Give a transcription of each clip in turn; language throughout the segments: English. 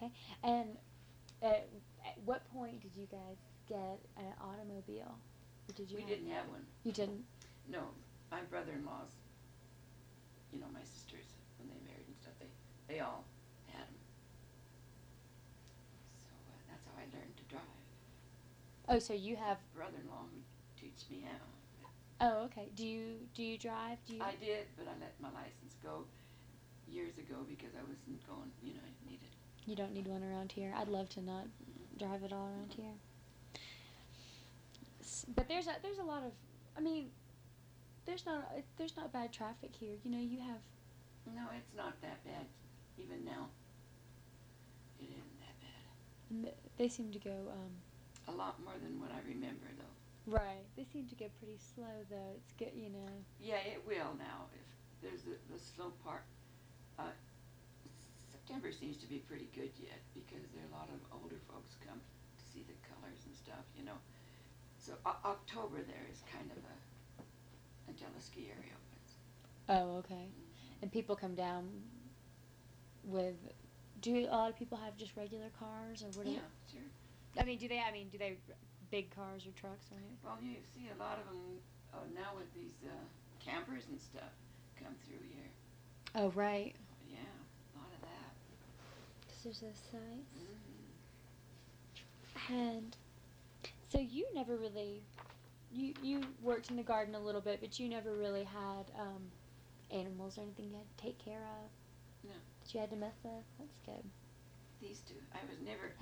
okay. And at what point did you guys get an automobile? Or did you We have? didn't have one. You didn't. No, my brother-in-laws, my sisters, when they married and stuff, they all had them. So that's how I learned to drive. Oh, so you have. Brother-in-law who teach me how. Oh, okay. Do you drive? Do you? I did, but I let my license go years ago because I wasn't going. I needed. You don't need one around here. I'd love to not drive at all around here. But there's a lot of. I mean, there's not bad traffic here. You have. No, it's not that bad. Even now, it isn't that bad. They seem to go. A lot more than what I remember, though. Right. They seem to go pretty slow, though. It's good. Yeah, it will now. If there's the slow part. September seems to be pretty good yet because there are a lot of older folks come to see the colors and stuff. So October there is kind of until the ski area opens. Oh, okay. Mm-hmm. And people come down with. Do a lot of people have just regular cars, or what? Yeah, sure. I mean, do they big cars or trucks or anything? Well, you see a lot of them now with these campers and stuff come through here. Oh, right. Yeah, a lot of that. 'Cause there's those sites. Mm-hmm. And so you never really, you worked in the garden a little bit, but you never really had animals or anything you had to take care of. No. That you had to mess with. That's good. These two, I was never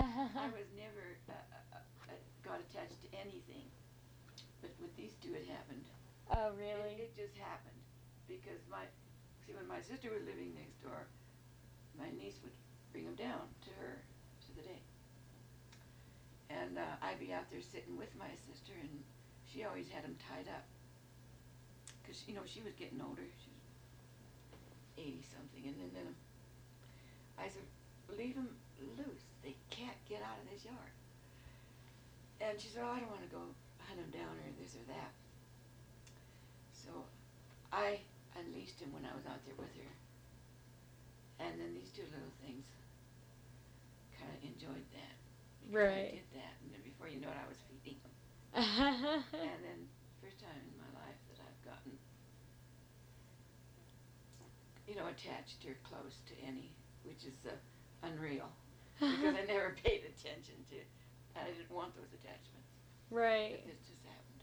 got attached to anything. But with these two, it happened. Oh, really? It just happened because when my sister was living next door, my niece would bring them down to her to the day. And I'd be out there sitting with my sister, and she always had them tied up. Because, she was getting older. She was 80-something. And then I said, leave them loose. They can't get out of this yard. And she said, oh, I don't want to go hunt them down or this or that. So I unleashed him when I was out there with her. And then these two little things kind of enjoyed that. Right. I did that, and then before you know it, I was feeding them. And then first time in my life that I've gotten, attached or close to any, which is unreal. Because I never paid attention to, I didn't want those attachments. Right. But this just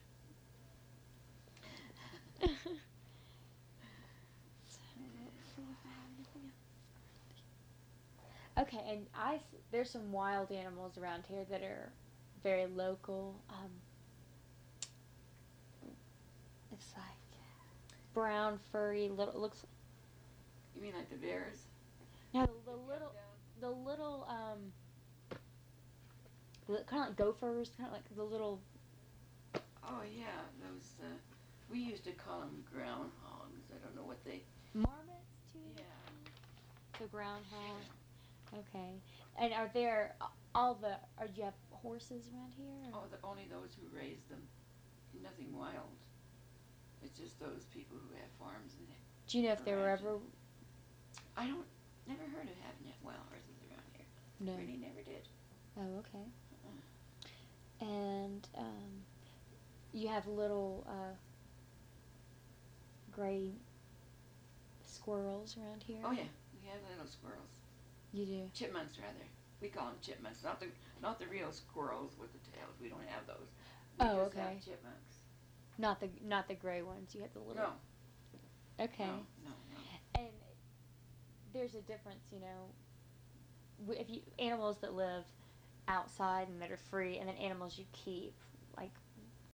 happened. Okay, and there's some wild animals around here that are very local. It's like brown, furry, little looks. You mean like the bears? No, the little kind of like gophers, kind of like the little. Oh yeah, those. We used to call them groundhogs. I don't know what they. Marmots too. Yeah. The groundhog. Sure. Okay, and are there do you have horses around here? Or? Oh, only those who raise them. Nothing wild. It's just those people who have farms and. Do you know if there were ever? I never heard of having wild horses around here. No. Really never did. Oh, okay. And you have little gray squirrels around here? Oh yeah, we have little squirrels. You do? Chipmunks rather. We call them chipmunks, not the real squirrels with the tails. We don't have those. Oh, we just okay. have chipmunks. Not the gray ones. You have the little. No. Okay. No. And there's a difference, if you animals that live outside and that are free, and then animals you keep, like